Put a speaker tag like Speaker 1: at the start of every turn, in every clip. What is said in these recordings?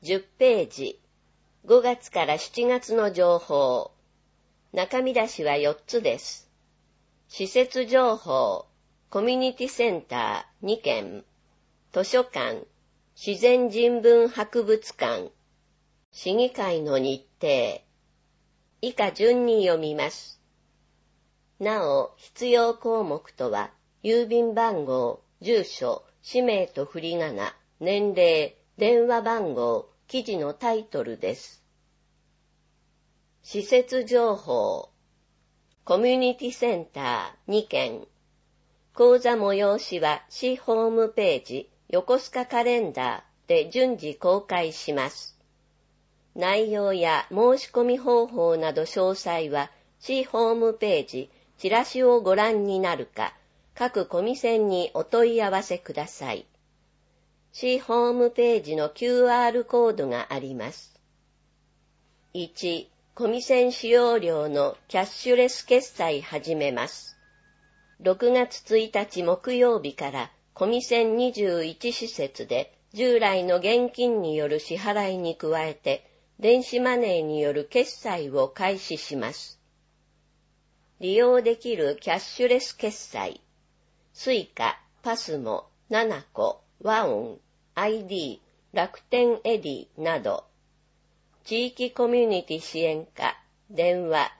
Speaker 1: 10ページ。5月から7月の情報。中身出しは4つです。施設情報、コミュニティセンター2件、図書館、自然人文博物館、市議会の日程。以下順に読みます。なお、必要項目とは、郵便番号、住所、氏名と振り仮名、年齢、電話番号、記事のタイトルです。施設情報。コミュニティセンター2件。講座催しは市ホームページ、横須賀カレンダーで順次公開します。内容や申し込み方法など詳細は市ホームページ、チラシをご覧になるか、各コミセンにお問い合わせください。市ホームページの QR コードがあります。1、コミセン使用料のキャッシュレス決済始めます。6月1日木曜日からコミセン21施設で従来の現金による支払いに加えて電子マネーによる決済を開始します。利用できるキャッシュレス決済、スイカ、パスモ、ナナコ、ワオン、ID、楽天エディなど、地域コミュニティ支援課、電話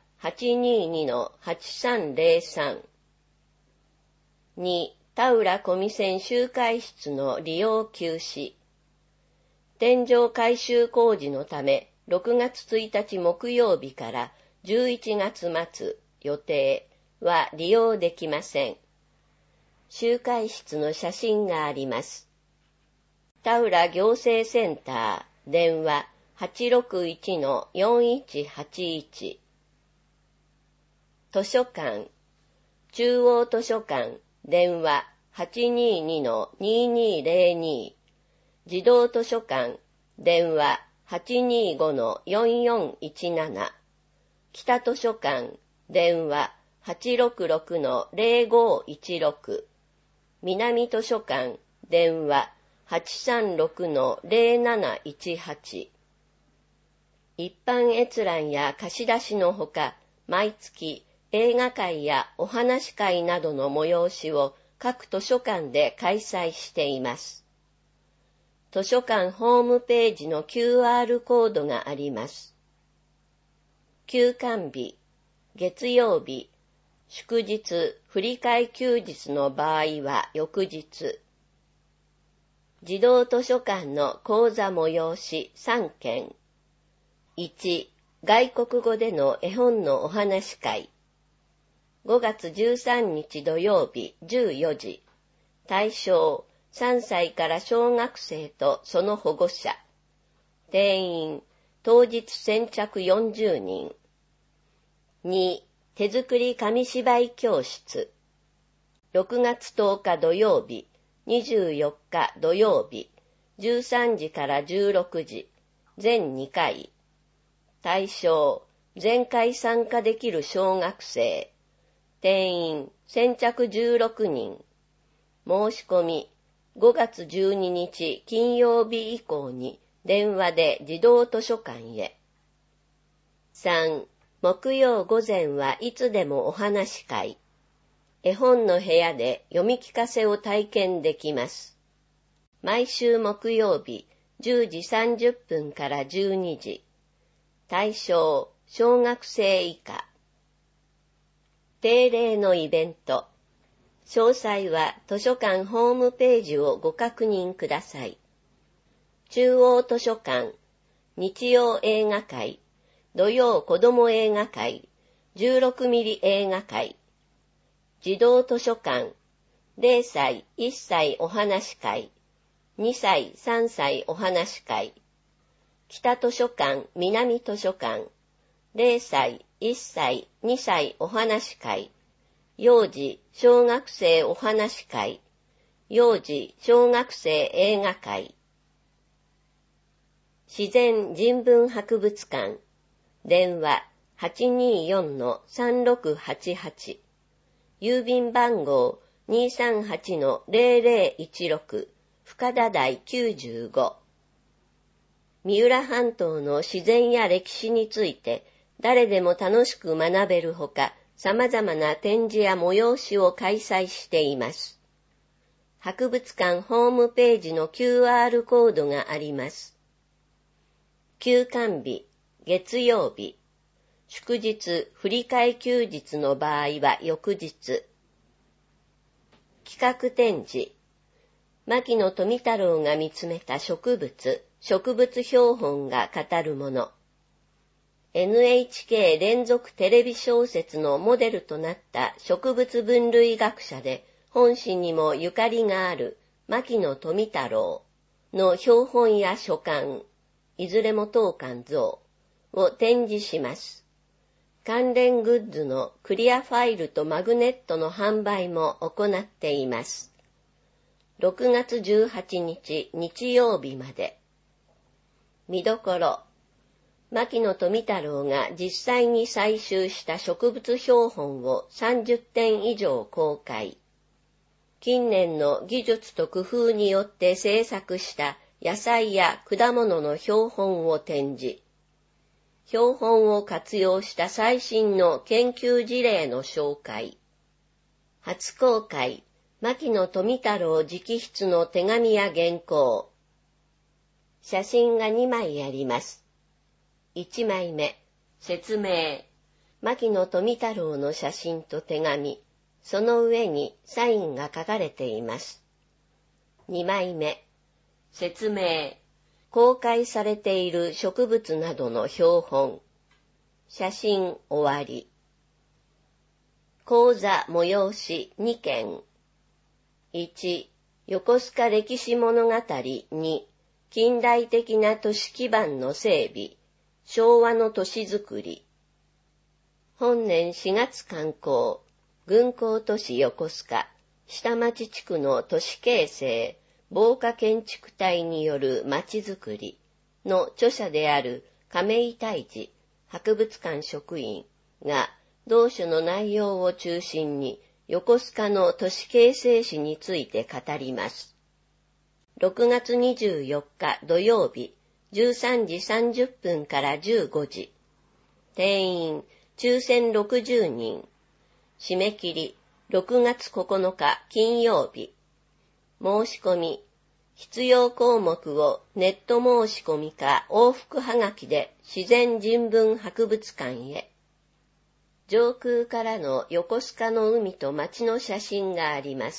Speaker 1: 822-8303。2、田浦コミセン集会室の利用休止。天井改修工事のため、6月1日木曜日から11月末予定は利用できません。集会室の写真があります。田浦行政センター、電話 861-4181。図書館、中央図書館、電話 822-2202。児童図書館、電話 825-4417。北図書館、電話 866-0516。南図書館、電話 836-0718。一般閲覧や貸し出しのほか、毎月映画会やお話会などの催しを各図書館で開催しています。図書館ホームページの QR コードがあります。休館日、月曜日、祝日、振り替え休日の場合は翌日。児童図書館の講座催し3件。1、外国語での絵本のお話会。5月13日土曜日14時。対象、3歳から小学生とその保護者。定員、当日先着40人。2、手作り紙芝居教室。6月10日土曜日、24日土曜日、13時から16時、全2回。対象、全回参加できる小学生。定員、先着16人。申し込み、5月12日金曜日以降に電話で児童図書館へ。3、木曜午前はいつでもお話会。絵本の部屋で読み聞かせを体験できます。毎週木曜日10時30分から12時。対象、小学生以下。定例のイベント。詳細は図書館ホームページをご確認ください。中央図書館、日曜映画会、土曜子ども映画会、16ミリ映画会。児童図書館、0歳、1歳お話会、2歳、3歳お話会。北図書館、南図書館、0歳、1歳、2歳お話会。幼児、小学生お話会。幼児、小学生映画会。自然人文博物館。電話 824-3688。郵便番号 238-0016。深田台95。 三浦半島の自然や歴史について誰でも楽しく学べるほか、様々な展示や催しを開催しています。博物館ホームページの QR コードがあります。休館日、月曜日、祝日、振り替え休日の場合は翌日。企画展示、牧野富太郎が見つめた植物、植物標本が語るもの。NHK 連続テレビ小説のモデルとなった植物分類学者で、本誌にもゆかりがある牧野富太郎の標本や書簡、いずれも当館像を展示します。関連グッズのクリアファイルとマグネットの販売も行っています。6月18日日曜日まで。見どころ。牧野富太郎が実際に採集した植物標本を30点以上公開。近年の技術と工夫によって制作した野菜や果物の標本を展示。標本を活用した最新の研究事例の紹介。初公開、牧野富太郎直筆の手紙や原稿。写真が2枚あります。1枚目、説明。牧野富太郎の写真と手紙。その上にサインが書かれています。2枚目、説明。公開されている植物などの標本。写真終わり。講座催し2件。1、横須賀歴史物語2、近代的な都市基盤の整備。昭和の都市づくり。本年4月刊行、軍港都市横須賀、下町地区の都市形成、防火建築隊による町づくりの著者である亀井泰治博物館職員が同書の内容を中心に横須賀の都市形成史について語ります。6月24日土曜日、13時30分から15時。定員、抽選60人。締め切り、6月9日金曜日。申し込み、必要項目をネット申し込みか往復はがきで自然人文博物館へ。上空からの横須賀の海と街の写真があります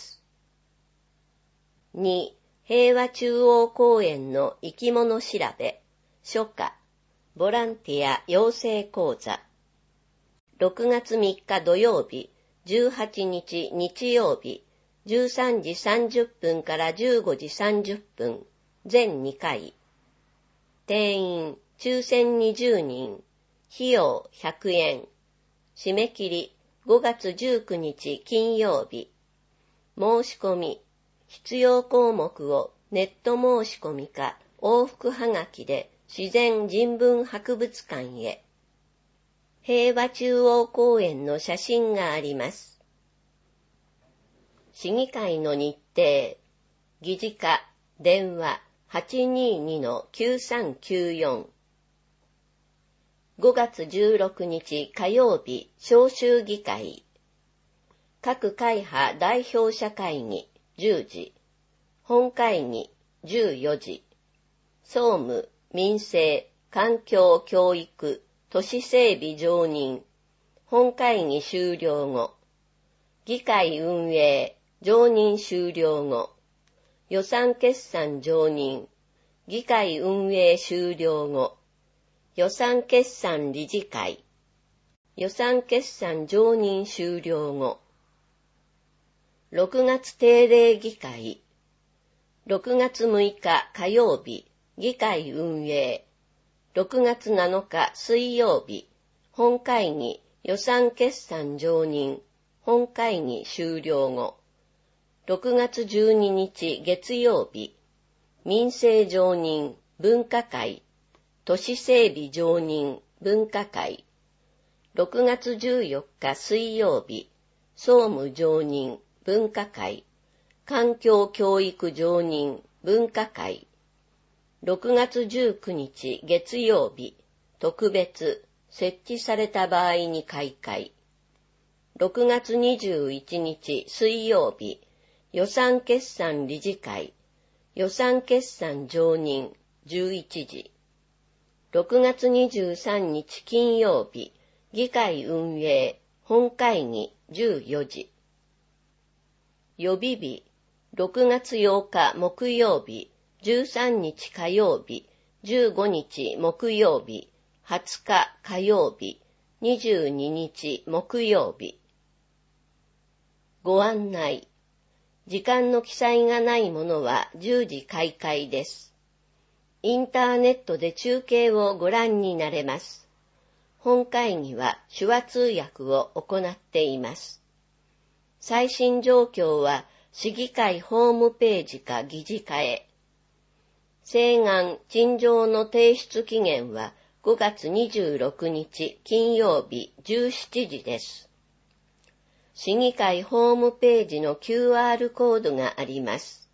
Speaker 1: 。2、平和中央公園の生き物調べ、初夏、ボランティア養成講座。6月3日土曜日、18日日曜日、13時30分から15時30分、全2回。定員、抽選20人、費用100円。締め切り、5月19日金曜日。申し込み、必要項目をネット申し込みか往復はがきで自然人文博物館へ。平和中央公園の写真があります。市議会の日程。議事課、電話 822-9394。5月16日火曜日、召集議会。各会派代表者会議、10時。本会議、14時。総務、民生、環境、教育、都市整備常任。本会議終了後。議会運営、常任終了後。予算決算常任。議会運営終了後。予算決算理事会。予算決算常任終了後。6月定例議会。6月6日火曜日、議会運営。6月7日水曜日、本会議予算決算常任。本会議終了後。6月12日月曜日、民生常任分科会。都市整備常任分科会。6月14日水曜日、総務常任分科会。環境教育常任分科会。 6月19日月曜日、特別、設置された場合に開会。6月21日水曜日、予算決算理事会、予算決算常任11時。6月23日金曜日、議会運営、本会議14時。予備日、6月8日木曜日、13日火曜日、15日木曜日、20日火曜日、22日木曜日。ご案内。時間の記載がないものは10時開会です。インターネットで中継をご覧になれます。本会議は手話通訳を行っています。最新状況は市議会ホームページか議事課へ。請願・陳情の提出期限は5月26日金曜日17時です。市議会ホームページの QR コードがあります。